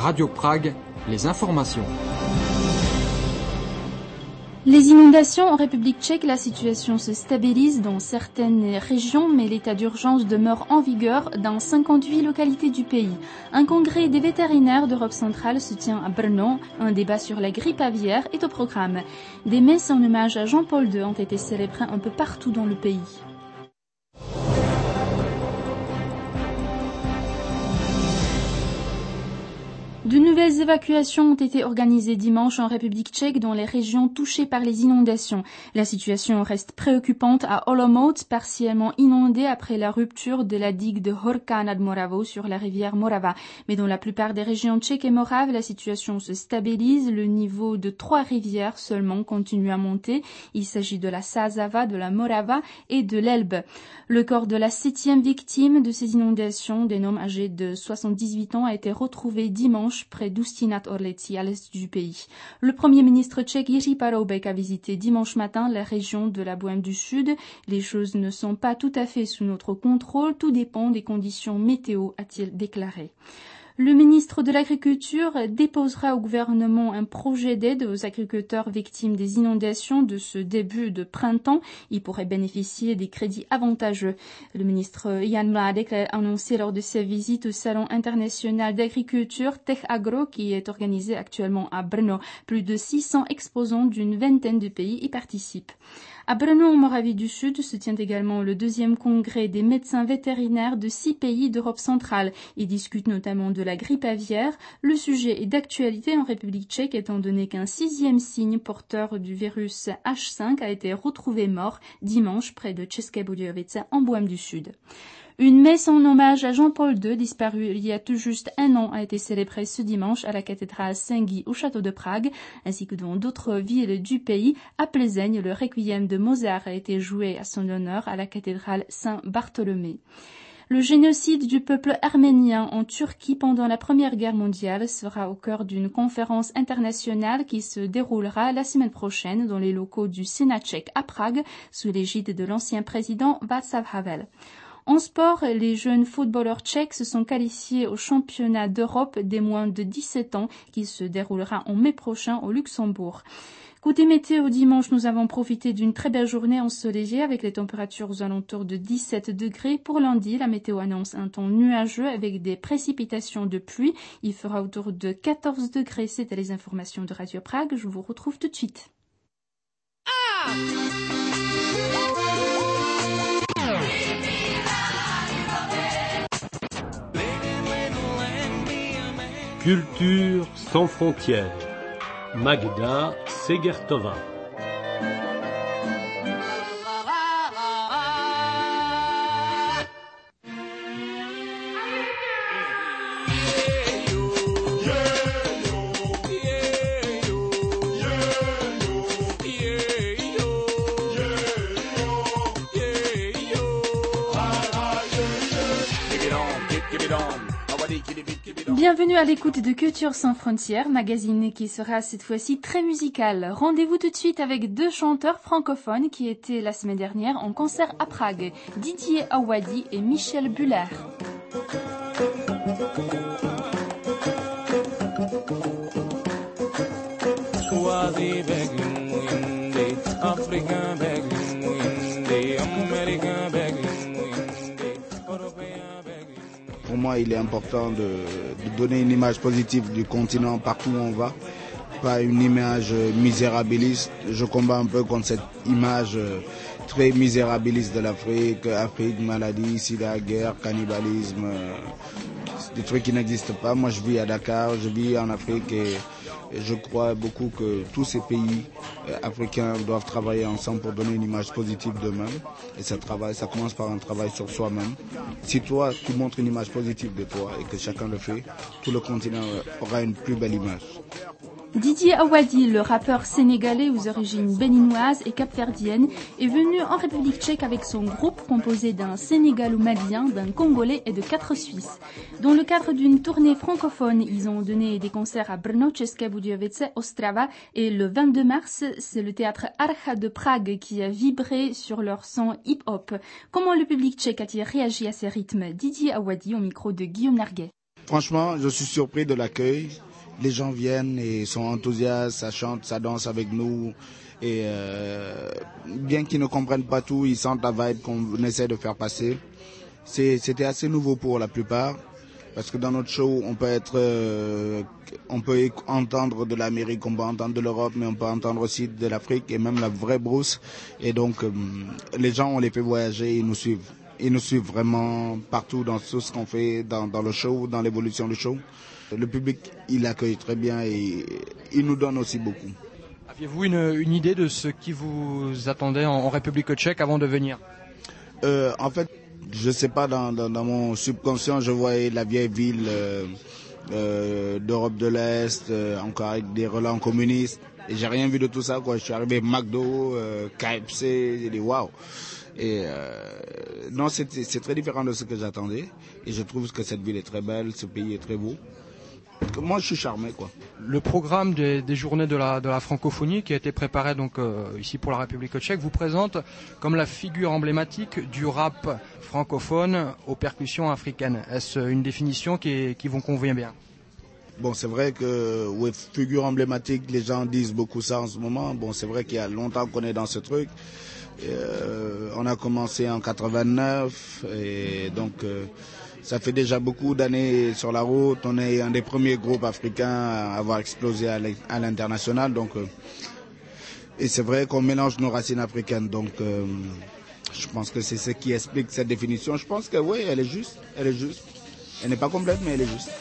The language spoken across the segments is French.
Radio Prague, les informations. Les inondations en République tchèque, la situation se stabilise dans certaines régions, mais l'état d'urgence demeure en vigueur dans 58 localités du pays. Un congrès des vétérinaires d'Europe centrale se tient à Brno. Un débat sur la grippe aviaire est au programme. Des messes en hommage à Jean-Paul II ont été célébrées un peu partout dans le pays. De nouvelles évacuations ont été organisées dimanche en République tchèque dans les régions touchées par les inondations. La situation reste préoccupante à Olomouc, partiellement inondée après la rupture de la digue de Horka nad Moravou sur la rivière Morava. Mais dans la plupart des régions tchèques et moraves, la situation se stabilise. Le niveau de 3 rivières seulement continue à monter. Il s'agit de la Sázava, de la Morava et de l'Elbe. Le corps de la 7e victime de ces inondations, d'un homme âgé de 78 ans, a été retrouvé dimanche près d'Ústí nad Orlicí, à l'est du pays. Le Premier ministre tchèque Jiří Paroubek a visité dimanche matin la région de la Bohême du Sud. Les choses ne sont pas tout à fait sous notre contrôle, tout dépend des conditions météo, a-t-il déclaré. Le ministre de l'Agriculture déposera au gouvernement un projet d'aide aux agriculteurs victimes des inondations de ce début de printemps. Ils pourraient bénéficier des crédits avantageux. Le ministre Jan Mládek l'a annoncé lors de sa visite au Salon international d'agriculture Tech Agro qui est organisé actuellement à Brno. Plus de 600 exposants d'une vingtaine de pays y participent. À Brno, en Moravie du Sud, se tient également le 2e congrès des médecins vétérinaires de 6 pays d'Europe centrale. Ils discutent notamment de la grippe aviaire. Le sujet est d'actualité en République tchèque étant donné qu'un 6e cygne porteur du virus H5 a été retrouvé mort dimanche près de České Budějovice en Bohême du Sud. Une messe en hommage à Jean-Paul II, disparu il y a tout juste un an, a été célébrée ce dimanche à la cathédrale Saint-Guy au château de Prague, ainsi que dans d'autres villes du pays. À Plzeň, le requiem de Mozart a été joué à son honneur à la cathédrale Saint-Bartholomé. Le génocide du peuple arménien en Turquie pendant la Première Guerre mondiale sera au cœur d'une conférence internationale qui se déroulera la semaine prochaine dans les locaux du Sénat tchèque à Prague, sous l'égide de l'ancien président Václav Havel. En sport, les jeunes footballeurs tchèques se sont qualifiés au championnat d'Europe des moins de 17 ans qui se déroulera en mai prochain au Luxembourg. Côté météo, dimanche, nous avons profité d'une très belle journée ensoleillée avec les températures aux alentours de 17 degrés. Pour lundi, la météo annonce un temps nuageux avec des précipitations de pluie. Il fera autour de 14 degrés. C'était les informations de Radio Prague. Je vous retrouve tout de suite. Culture sans frontières. Magda Segertova. Bienvenue à l'écoute de Culture sans frontières, magazine qui sera cette fois-ci très musical. Rendez-vous tout de suite avec 2 chanteurs francophones qui étaient la semaine dernière en concert à Prague, Didier Awadi et Michel Buller. Pour moi, il est important de donner une image positive du continent partout où on va, pas une image misérabiliste. Je combats un peu contre cette image très misérabiliste de l'Afrique, Afrique, maladie, sida, guerre, cannibalisme, des trucs qui n'existent pas. Moi, je vis à Dakar, je vis en Afrique et je crois beaucoup que tous ces pays africains doivent travailler ensemble pour donner une image positive d'eux-mêmes. Et ça commence par un travail sur soi-même. Si toi, tu montres une image positive de toi et que chacun le fait, tout le continent aura une plus belle image. Didier Awadi, le rappeur sénégalais aux origines béninoises et capverdiennes, est venu en République tchèque avec son groupe composé d'un Sénégalo-malien, d'un Congolais et de 4 Suisses. Dans le cadre d'une tournée francophone, ils ont donné des concerts à Brno, České Budějovice, Ostrava et le 22 mars, c'est le théâtre Archa de Prague qui a vibré sur leur son hip-hop. Comment le public tchèque a-t-il réagi à ces rythmes? Didier Awadi au micro de Guillaume Narguet. Franchement, je suis surpris de l'accueil. Les gens viennent et sont enthousiastes, ça chante, ça danse avec nous. Et bien qu'ils ne comprennent pas tout, ils sentent la vibe qu'on essaie de faire passer. C'était assez nouveau pour la plupart. Parce que dans notre show, on peut entendre de l'Amérique, on peut entendre de l'Europe, mais on peut entendre aussi de l'Afrique et même la vraie brousse. Et donc, les gens, on les fait voyager, ils nous suivent. Ils nous suivent vraiment partout dans tout ce qu'on fait, dans le show, dans l'évolution du show. Le public, il accueille très bien et il nous donne aussi beaucoup. Aviez-vous une idée de ce qui vous attendait en République tchèque avant de venir ? En fait, je sais pas, dans mon subconscient, je voyais la vieille ville d'Europe de l'Est, encore avec des relents communistes. Et j'ai rien vu de tout ça, quoi. Je suis arrivé McDo, KFC, j'ai dit waouh. Et non, c'est très différent de ce que j'attendais. Et je trouve que cette ville est très belle, ce pays est très beau. Moi, je suis charmé, quoi. Le programme des journées de la francophonie qui a été préparé donc ici pour la République tchèque vous présente comme la figure emblématique du rap francophone aux percussions africaines. Est-ce une définition qui vous convient bien ? Bon, c'est vrai que ouais, figure emblématique, les gens disent beaucoup ça en ce moment. Bon, c'est vrai qu'il y a longtemps qu'on est dans ce truc. On a commencé en 89 et donc ça fait déjà beaucoup d'années sur la route. On est un des premiers groupes africains à avoir explosé à l'international. Donc, et c'est vrai qu'on mélange nos racines africaines. Donc, je pense que c'est ce qui explique cette définition. Je pense que oui, elle est juste. Elle est juste. Elle n'est pas complète, mais elle est juste.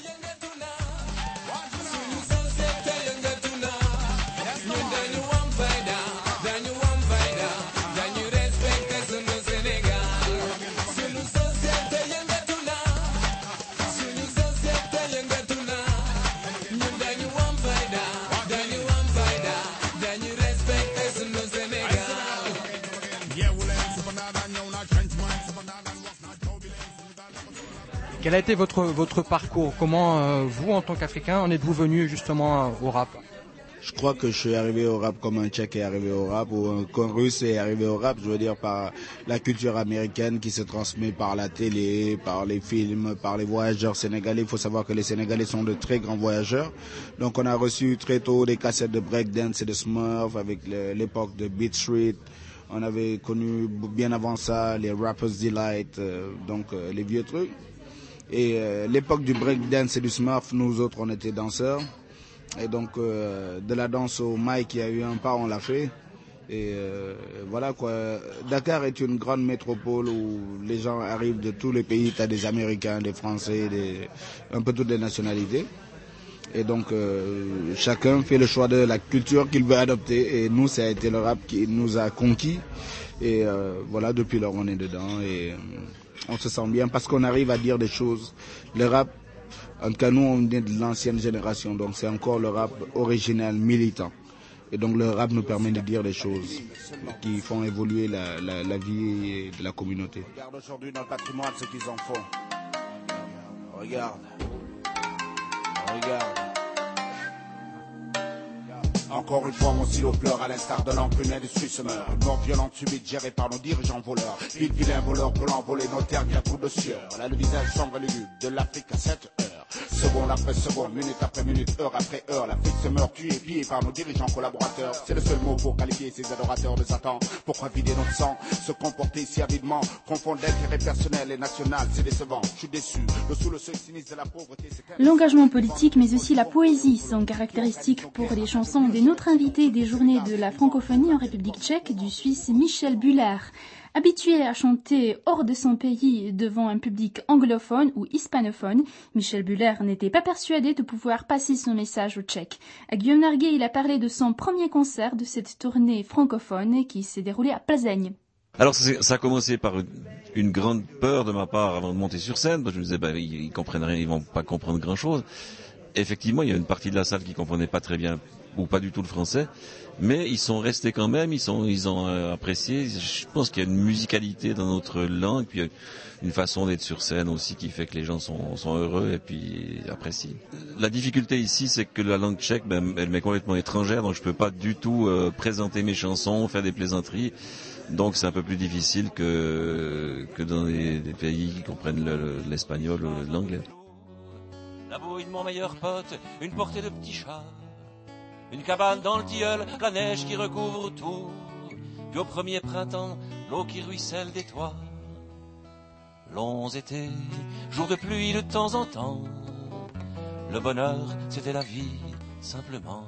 Quel a été votre parcours ? Comment vous, en tant qu'Africain, en êtes-vous venu justement au rap ? Je crois que je suis arrivé au rap comme un Tchèque est arrivé au rap ou qu'un Russe est arrivé au rap. Je veux dire par la culture américaine qui se transmet par la télé, par les films, par les voyageurs sénégalais. Il faut savoir que les Sénégalais sont de très grands voyageurs. Donc on a reçu très tôt des cassettes de breakdance et de Smurf avec l'époque de Beat Street. On avait connu bien avant ça les Rappers Delight, donc les vieux trucs. Et l'époque du breakdance et du Smurf, nous autres on était danseurs. Et donc de la danse au mic, il y a eu un pas, on l'a fait. Et voilà quoi. Dakar est une grande métropole où les gens arrivent de tous les pays. Tu as des Américains, des Français, un peu toutes les nationalités. Et donc chacun fait le choix de la culture qu'il veut adopter. Et nous, ça a été le rap qui nous a conquis. Et voilà, depuis lors on est dedans. Et on se sent bien parce qu'on arrive à dire des choses. Le rap, en tout cas nous on est de l'ancienne génération, donc c'est encore le rap original, militant. Et donc le rap nous permet de dire des choses qui font évoluer la vie de la communauté. Regarde aujourd'hui dans le patrimoine ce qu'ils en font. Regarde. Encore une fois, mon silo pleure à l'instar de l'emprunet du Suisse meurt. Une mort violente subite gérée par nos dirigeants voleurs. Vilain voleur pour l'envoler nos terres bien coup de sueur. Elle a le visage sombre et lugubre de l'Afrique à 7 heures. Seconde après seconde, minute après minute, heure après heure, l'Afrique se meurt tuée et pillée par nos dirigeants collaborateurs. C'est le seul mot pour qualifier ces adorateurs de Satan. Pourquoi vider notre sang, se comporter si avidement, confondre l'intérêt personnel et national, c'est décevant. Je suis déçu, sous le seuil sinistre de la pauvreté. L'engagement politique, mais aussi la poésie sont caractéristiques pour les chansons de notre invité des journées de la francophonie en République tchèque, du Suisse Michel Buller. Habitué à chanter hors de son pays devant un public anglophone ou hispanophone, Michel Buller n'était pas persuadé de pouvoir passer son message aux Tchèques. À Guillaume Narguet, il a parlé de son premier concert de cette tournée francophone qui s'est déroulée à Plzeň. Alors ça a commencé par une grande peur de ma part avant de monter sur scène, parce que je me disais ils comprennent rien, ils vont pas comprendre grand chose. Effectivement, il y a une partie de la salle qui comprenait pas très bien ou pas du tout le français, mais ils sont restés quand même, ils ont apprécié. Je pense qu'il y a une musicalité dans notre langue, puis une façon d'être sur scène aussi qui fait que les gens sont heureux et puis apprécient. La difficulté ici, c'est que la langue tchèque, elle m'est complètement étrangère, donc je peux pas du tout présenter mes chansons, faire des plaisanteries. Donc c'est un peu plus difficile que dans des pays qui comprennent l'espagnol ou l'anglais. la bouille de mon meilleur pote, une portée de petits chats, une cabane dans le tilleul, la neige qui recouvre tout, puis au premier printemps, l'eau qui ruisselle des toits. Longs étés, jours de pluie de temps en temps, le bonheur, c'était la vie, simplement.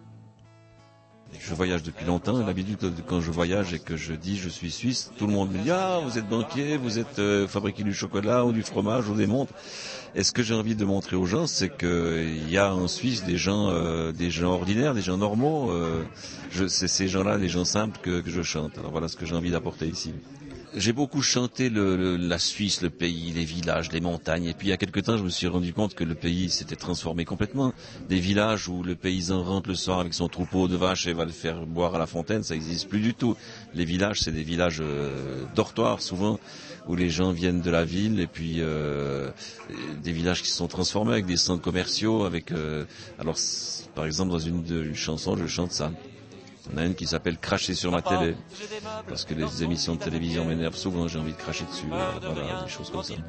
Je voyage depuis longtemps, et l'habitude quand je voyage et que je dis je suis suisse, tout le monde me dit « Ah, vous êtes banquier, vous êtes fabriqué du chocolat ou du fromage ou des montres ». Et ce que j'ai envie de montrer aux gens, c'est qu'il y a en Suisse des gens ordinaires, des gens normaux. C'est ces gens-là, les gens simples que je chante. Alors voilà ce que j'ai envie d'apporter ici. J'ai beaucoup chanté la Suisse, le pays, les villages, les montagnes. Et puis il y a quelque temps, je me suis rendu compte que le pays s'était transformé complètement. Des villages où le paysan rentre le soir avec son troupeau de vaches et va le faire boire à la fontaine, ça n'existe plus du tout. Les villages, c'est des villages dortoirs souvent, où les gens viennent de la ville. Et puis des villages qui se sont transformés avec des centres commerciaux. Alors par exemple, dans une chanson, je chante ça. On a une qui s'appelle Cracher sur ma télé, parce que les émissions de télévision m'énervent souvent, j'ai envie de cracher dessus, voilà, des choses comme ça.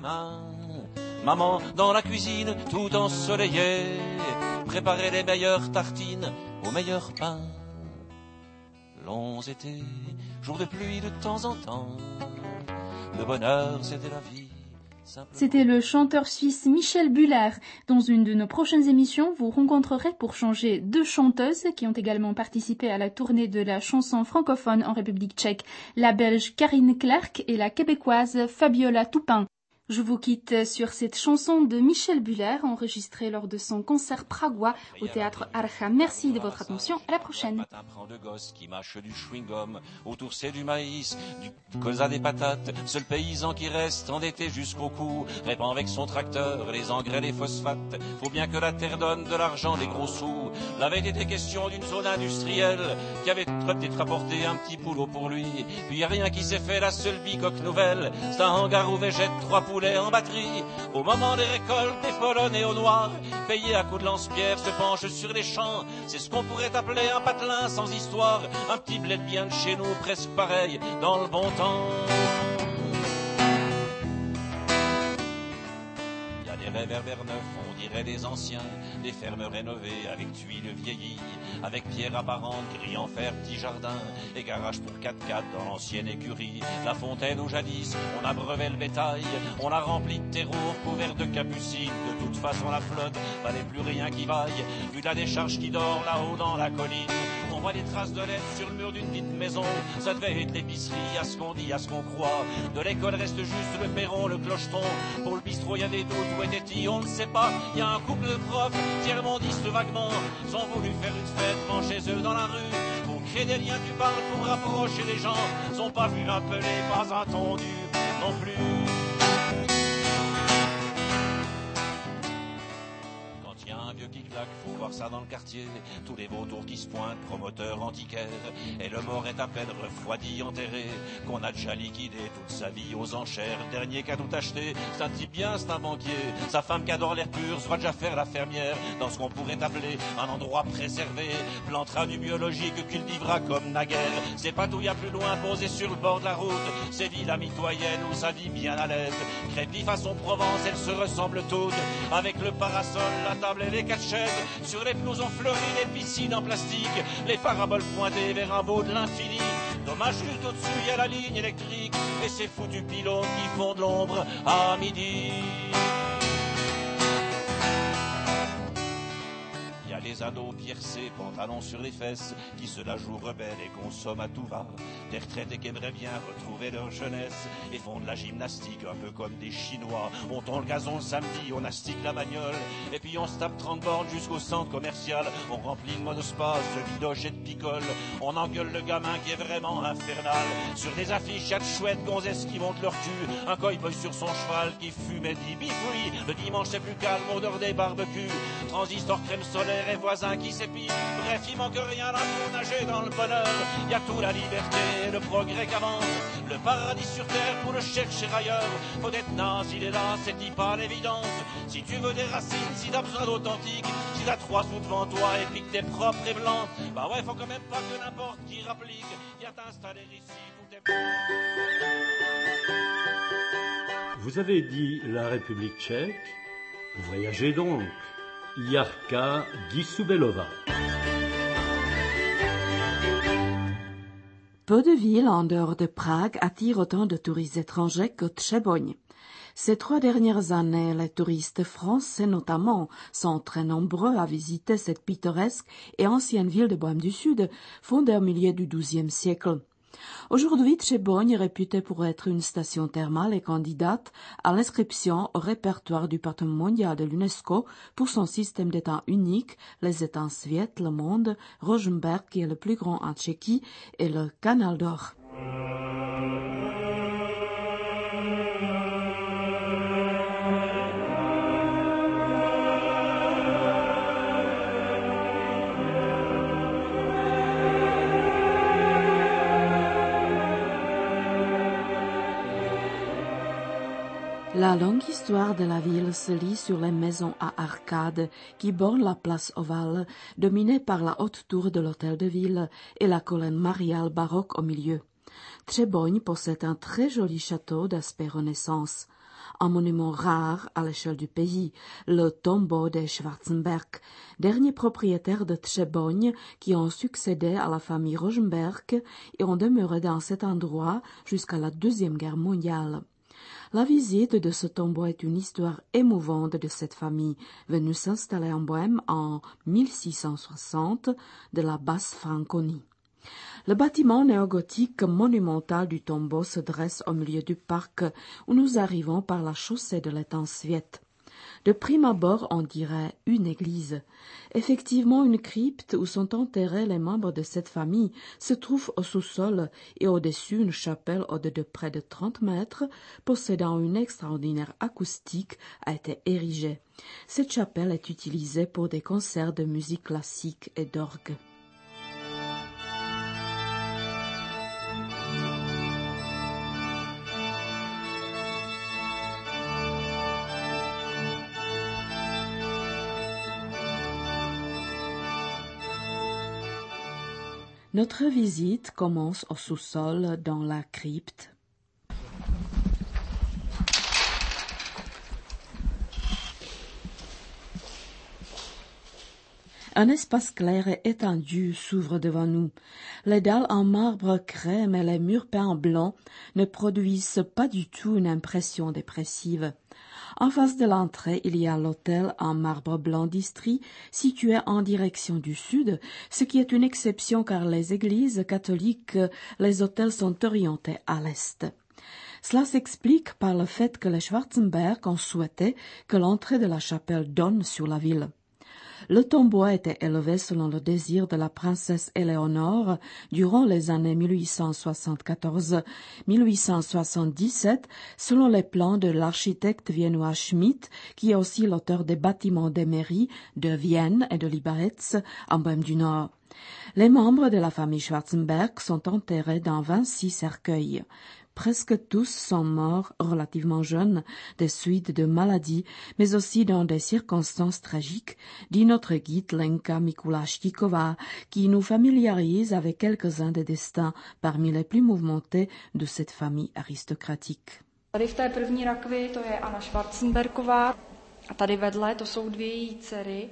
Maman dans la cuisine, tout ensoleillé, préparer les meilleures tartines au meilleur pain. Longs étés, jours de pluie de temps en temps, le bonheur c'était la vie. C'était le chanteur suisse Michel Buller. Dans une de nos prochaines émissions, vous rencontrerez pour changer 2 chanteuses qui ont également participé à la tournée de la chanson francophone en République tchèque, la Belge Karine Clark et la Québécoise Fabiola Toupin. Je vous quitte sur cette chanson de Michel Buller, enregistrée lors de son concert pragois au théâtre Archa. Merci de votre attention. À la prochaine. Un prend de gosse qui mâche du chewing-gum, autour c'est du maïs, du colza, des patates. Seul paysan qui reste endetté jusqu'au cou, répand avec son tracteur les engrais, les phosphates. Faut bien que la terre donne de l'argent, des gros sous. L'avait été question d'une zone industrielle qui avait peut-être rapporté un petit boulot pour lui. Puis y a rien qui s'est fait, la seule bicoque nouvelle, c'est un hangar où végètent 3 poulets en batterie. Au moment des récoltes, des polonais au noir, payés à coups de lance-pierre, se penchent sur les champs. C'est ce qu'on pourrait appeler un patelin sans histoire, un petit bled bien de chez nous, presque pareil, dans le bon temps. Il y a des réverbères neufs, on dirait des anciens, des fermes rénovées avec tuiles vieillies, avec pierres apparentes, grilles en fer, petits jardins, et garage pour 4x4 dans l'ancienne écurie. La fontaine où jadis on abreuvait le bétail, on a rempli de terreau couvert de capucines. De toute façon la flotte valait plus rien qui vaille, vu la décharge qui dort là-haut dans la colline. On voit des traces de lettres sur le mur d'une petite maison, ça devait être l'épicerie, à ce qu'on dit, à ce qu'on croit. De l'école reste juste le perron, le clocheton. Pour le bistrot y a des doutes, où était-il, on ne sait pas. Y a un couple de profs, tiers-mondistes vaguement, sont voulu faire une fête devant chez eux dans la rue. Pour créer des liens du parles, pour rapprocher les gens, sont pas vus appeler, pas entendus non plus. Un vieux qui claque, faut voir ça dans le quartier. Tous les vautours qui se pointent, promoteurs antiquaires. Et le mort est à peine refroidi, enterré, qu'on a déjà liquidé toute sa vie aux enchères. Dernier qui a tout acheté, c'est un type bien, c'est un banquier. Sa femme qui adore l'air pur, se va déjà faire la fermière. Dans ce qu'on pourrait appeler un endroit préservé, plantera du biologique, cultivera comme naguère. C'est pas tout, y a plus loin, posé sur le bord de la route. C'est villes mitoyennes où ça vit bien à l'aise. Crépy façon Provence, elles se ressemblent toutes, avec le parasol, la table et les 4 chaises. Sur les pelousons fleuries, les piscines en plastique, les paraboles pointées vers un beau de l'infini. Dommage, juste au-dessus, y a la ligne électrique et ces foutus pylônes qui font de l'ombre à midi. Les ados piercés, pantalons sur les fesses, qui se la jouent rebelles et consomment à tout va. Des retraités qui aimeraient bien retrouver leur jeunesse et font de la gymnastique un peu comme des Chinois. On tond le gazon le samedi, on astique la bagnole et puis on se tape 30 bornes jusqu'au centre commercial. On remplit le monospace de vidoches et de picoles. On engueule le gamin qui est vraiment infernal. Sur des affiches, y'a de chouettes gonzesses qui montent leur cul. Un cow-boy sur son cheval qui fume et dit bifoui. Le dimanche c'est plus calme, odeur des barbecues. Transistor, crème solaire et voisins qui s'épient. Bref, il manque rien là pour nager dans le bonheur. Y a tout, la liberté et le progrès qu'avance. Le paradis sur terre pour le chercher ailleurs. Faut être naze, il est là, c'est pas l'évidence. Si tu veux des racines, si t'as besoin d'authentique, si t'as 3 sous devant toi et puis que t'es propre et blanc, bah ouais, faut quand même pas que n'importe qui rapplique. Viens t'installer ici, tout est... Vous avez dit la République tchèque, Voyagez donc. Jarka Gisubelova. Peu de villes en dehors de Prague attirent autant de touristes étrangers que Třeboň. Ces 3 dernières années, les touristes français notamment sont très nombreux à visiter cette pittoresque et ancienne ville de Bohême du Sud, fondée au milieu du XIIe siècle. Aujourd'hui, Třeboň est réputée pour être une station thermale et candidate à l'inscription au répertoire du patrimoine mondial de l'UNESCO pour son système d'étangs unique, les étangs Svět, Le Monde, Rožmberk, qui est le plus grand en Tchéquie, et le Canal d'Or. La longue histoire de la ville se lit sur les maisons à arcades qui bordent la place ovale, dominée par la haute tour de l'hôtel de ville et la colonne mariale baroque au milieu. Třeboň possède un très joli château d'aspect Renaissance. Un monument rare à l'échelle du pays, le tombeau des Schwarzenberg, derniers propriétaires de Třeboň qui ont succédé à la famille Rožmberk et ont demeuré dans cet endroit jusqu'à la Deuxième Guerre mondiale. La visite de ce tombeau est une histoire émouvante de cette famille, venue s'installer en Bohême en 1660 de la Basse-Franconie. Le bâtiment néogothique monumental du tombeau se dresse au milieu du parc où nous arrivons par la chaussée de l'étang Svět. De prime abord, on dirait une église. Effectivement, une crypte où sont enterrés les membres de cette famille se trouve au sous-sol et au-dessus une chapelle haute de près de 30 mètres, possédant une extraordinaire acoustique, a été érigée. Cette chapelle est utilisée pour des concerts de musique classique et d'orgue. Notre visite commence au sous-sol dans la crypte. Un espace clair et étendu s'ouvre devant nous. Les dalles en marbre crème et les murs peints en blanc ne produisent pas du tout une impression dépressive. En face de l'entrée, il y a l'autel en marbre blanc d'Istrie, situé en direction du sud, ce qui est une exception car les églises catholiques, les autels sont orientés à l'est. Cela s'explique par le fait que les Schwarzenberg ont souhaité que l'entrée de la chapelle donne sur la ville. Le tombeau a été élevé selon le désir de la princesse Éléonore durant les années 1874-1877, selon les plans de l'architecte viennois Schmidt, qui est aussi l'auteur des bâtiments des mairies de Vienne et de Liberec en Bohême du Nord. Les membres de la famille Schwarzenberg sont enterrés dans 26 cercueils. Presque tous sont morts relativement jeunes des suites de maladies, mais aussi dans des circonstances tragiques, dit notre guide Lenka Mikuláštíková, qui nous familiarise avec quelques-uns des destins parmi les plus mouvementés de cette famille aristocratique. Tady v té první rakvi to je Anna Schwarzenbergová a tady vedle to jsou 2 její dcery.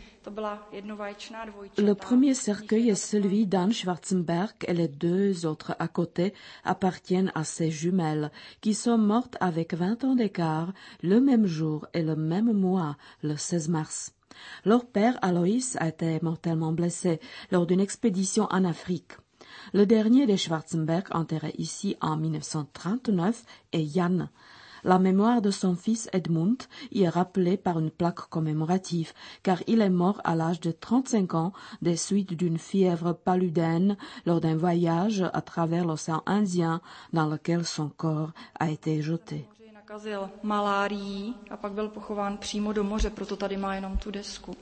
Le premier cercueil est celui d'Anne Schwarzenberg et les 2 autres à côté appartiennent à ses jumelles qui sont mortes avec 20 ans d'écart le même jour et le même mois, le 16 mars. Leur père Alois a été mortellement blessé lors d'une expédition en Afrique. Le dernier des Schwarzenberg enterré ici en 1939 est Jan. La mémoire de son fils Edmund y est rappelée par une plaque commémorative, car il est mort à l'âge de 35 ans des suites d'une fièvre paludène lors d'un voyage à travers l'océan Indien dans lequel son corps a été jeté. Nakazil malárií a pak byl pochován přímo do moře, proto tady má jenom tu desku.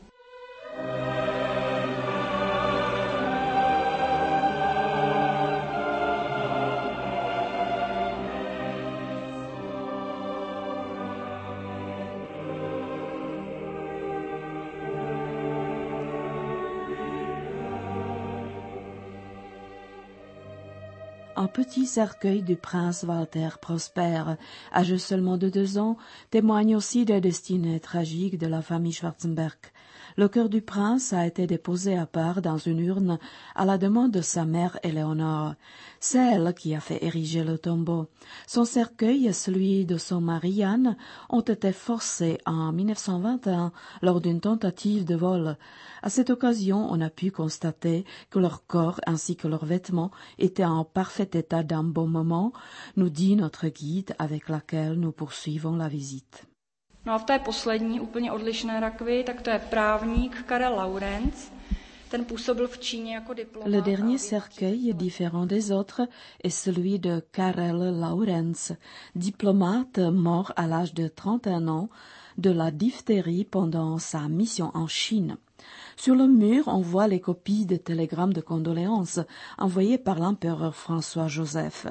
un petit cercueil du prince Walter Prosper, âgé seulement de 2 ans, témoigne aussi des destinées tragiques de la famille Schwarzenberg. Le cœur du prince a été déposé à part dans une urne à la demande de sa mère Éléonore. C'est elle qui a fait ériger le tombeau. Son cercueil et celui de son mari Anne ont été forcés en 1921 lors d'une tentative de vol. À cette occasion, on a pu constater que leur corps ainsi que leurs vêtements étaient en parfait état d'embaumement, nous dit notre guide avec laquelle nous poursuivons la visite. No a v té poslední, úplně odlišné rakvi, tak to je právník Karel Laurenz. Ten působil v Číně jako diplomat. Le dernier cercueil, différent des autres, est celui de Karel Laurenz, diplomate mort à l'âge de 31 ans de la diphtérie pendant sa mission en Chine. Sur le mur, on voit les copies de télégrammes de condoléances envoyés par l'empereur François-Joseph.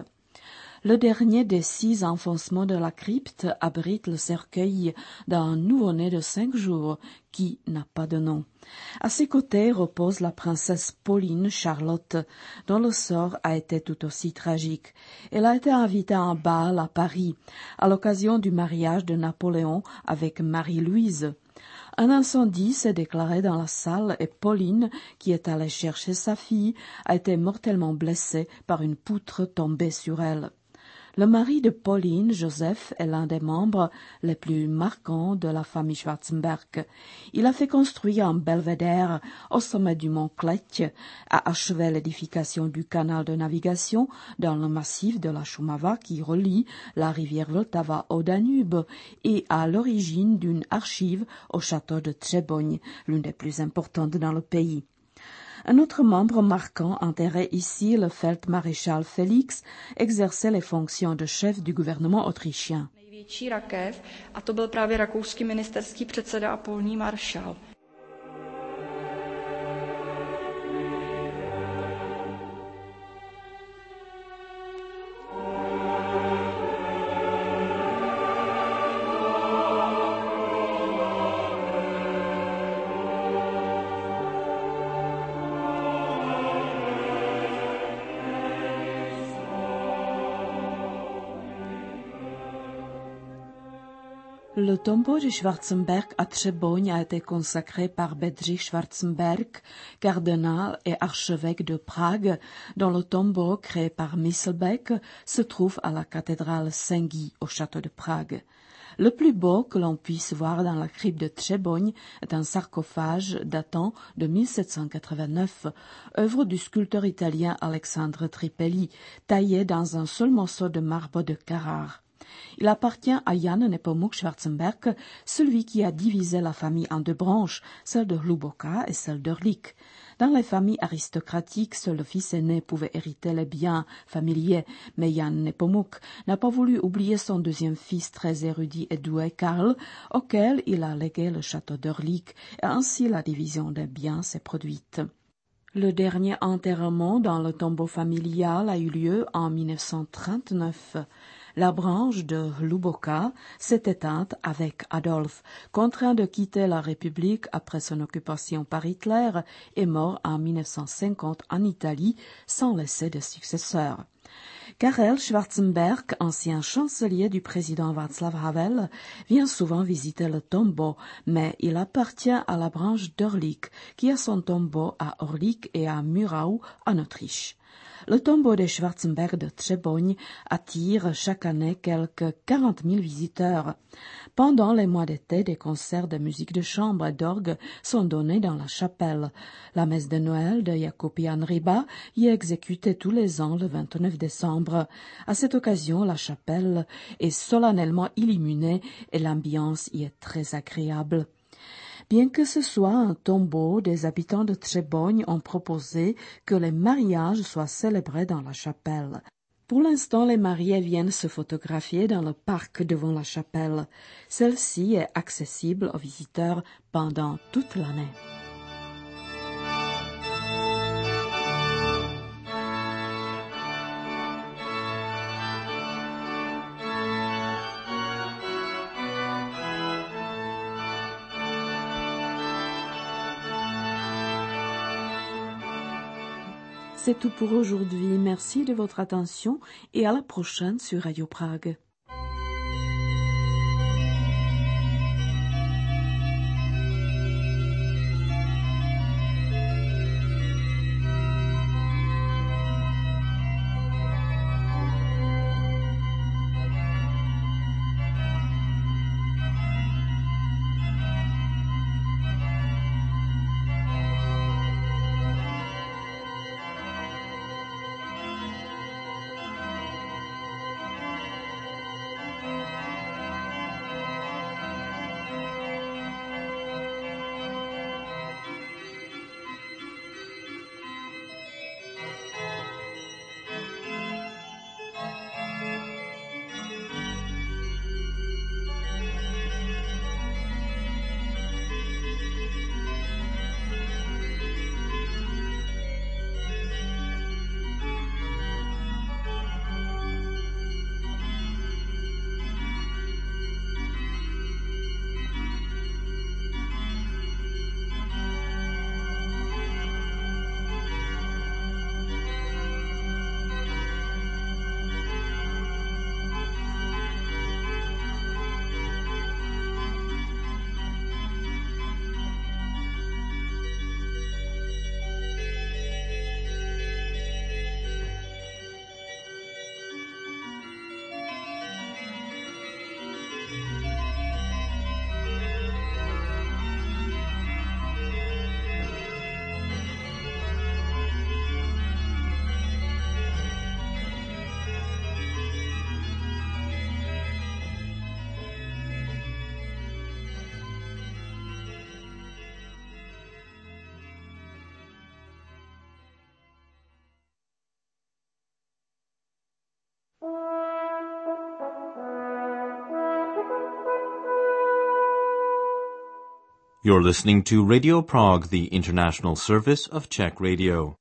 Le dernier des 6 enfoncements de la crypte abrite le cercueil d'un nouveau-né de 5 jours qui n'a pas de nom. À ses côtés repose la princesse Pauline Charlotte, dont le sort a été tout aussi tragique. Elle a été invitée à un bal à Paris, à l'occasion du mariage de Napoléon avec Marie-Louise. Un incendie s'est déclaré dans la salle et Pauline, qui est allée chercher sa fille, a été mortellement blessée par une poutre tombée sur elle. Le mari de Pauline, Joseph, est l'un des membres les plus marquants de la famille Schwarzenberg. Il a fait construire un belvédère au sommet du mont Klec, a achevé l'édification du canal de navigation dans le massif de la Šumava qui relie la rivière Vltava au Danube et à l'origine d'une archive au château de Třeboň, l'une des plus importantes dans le pays. Un autre membre marquant enterré ici, le feldmaréchal Félix, exerçait les fonctions de chef du gouvernement autrichien. Největší rakev, a to byl právě rakouský ministerský předseda a polní maršál. Le tombeau de Schwarzenberg à Třeboň a été consacré par Bedřich Schwarzenberg, cardinal et archevêque de Prague, dont le tombeau créé par Myslbek se trouve à la cathédrale Saint-Guy au château de Prague. Le plus beau que l'on puisse voir dans la crypte de Třeboň est un sarcophage datant de 1789, œuvre du sculpteur italien Alexandre Tripelli, taillé dans un seul morceau de marbre de Carrare. Il appartient à Jan Nepomuk Schwarzenberg, celui qui a divisé la famille en 2 branches, celle de Hluboká et celle d'Orlik. Dans les familles aristocratiques, seul le fils aîné pouvait hériter les biens familiers, mais Jan Nepomuk n'a pas voulu oublier son 2e fils très érudit et doué, Karl, auquel il a légué le château d'Orlik, et ainsi la division des biens s'est produite. Le dernier enterrement dans le tombeau familial a eu lieu en 1939. La branche de Hluboká s'est éteinte avec Adolphe, contraint de quitter la République après son occupation par Hitler et mort en 1950 en Italie sans laisser de successeur. Karel Schwarzenberg, ancien chancelier du président Václav Havel, vient souvent visiter le tombeau, mais il appartient à la branche d'Orlik, qui a son tombeau à Orlik et à Murau en Autriche. Le tombeau des Schwarzenberg de Třeboň attire chaque année quelques 40 000 visiteurs. Pendant les mois d'été, des concerts de musique de chambre et d'orgue sont donnés dans la chapelle. La messe de Noël de Jakub Jan Ryba y est exécutée tous les ans le 29 décembre. À cette occasion, la chapelle est solennellement illuminée et l'ambiance y est très agréable. Bien que ce soit un tombeau, des habitants de Třeboň ont proposé que les mariages soient célébrés dans la chapelle. Pour l'instant, les mariés viennent se photographier dans le parc devant la chapelle. Celle-ci est accessible aux visiteurs pendant toute l'année. C'est tout pour aujourd'hui. Merci de votre attention et à la prochaine sur Radio Prague. You're listening to Radio Prague, the international service of Czech Radio.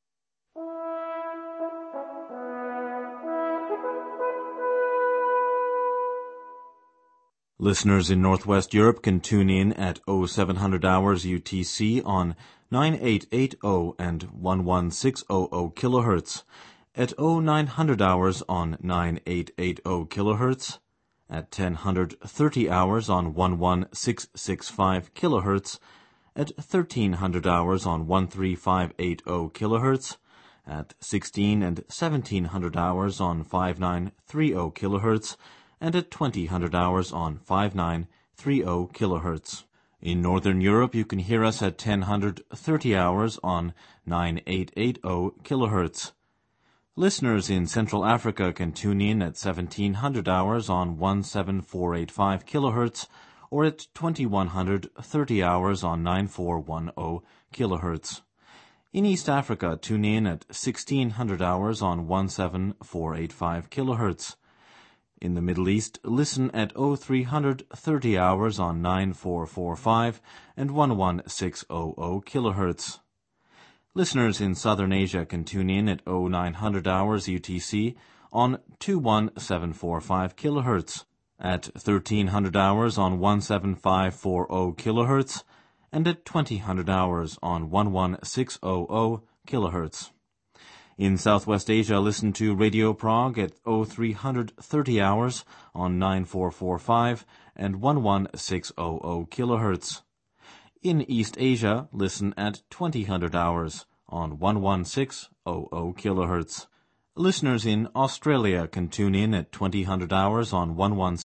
Listeners in Northwest Europe can tune in at 0700 hours UTC on 9880 and 11600 kilohertz, at 0900 hours on 9880 kilohertz, at 1030 hours on 11665 kilohertz, at 1300 hours on 13580 kilohertz, at 16 and 1700 hours on 5930 kilohertz, and at 2000 hours on 5930 kilohertz. In Northern Europe, you can hear us at 1030 hours on 9880 kilohertz. Listeners in Central Africa can tune in at 1700 hours on 17485 kilohertz, or at 2130 hours on 9410 kilohertz. In East Africa, tune in at 1600 hours on 17485 kilohertz. In the Middle East, listen at 0330 hours on 9445 and 11600 kilohertz. Listeners in Southern Asia can tune in at 0900 hours UTC on 21745 kilohertz, at 1300 hours on 17540 kilohertz, and at 2000 hours on 11600 kilohertz. In Southwest Asia, listen to Radio Prague at 0330 hours on 9445 and 11600 kilohertz. In East Asia, listen at 2000 hours on 11600 kilohertz. Listeners in Australia can tune in at 2000 hours on 116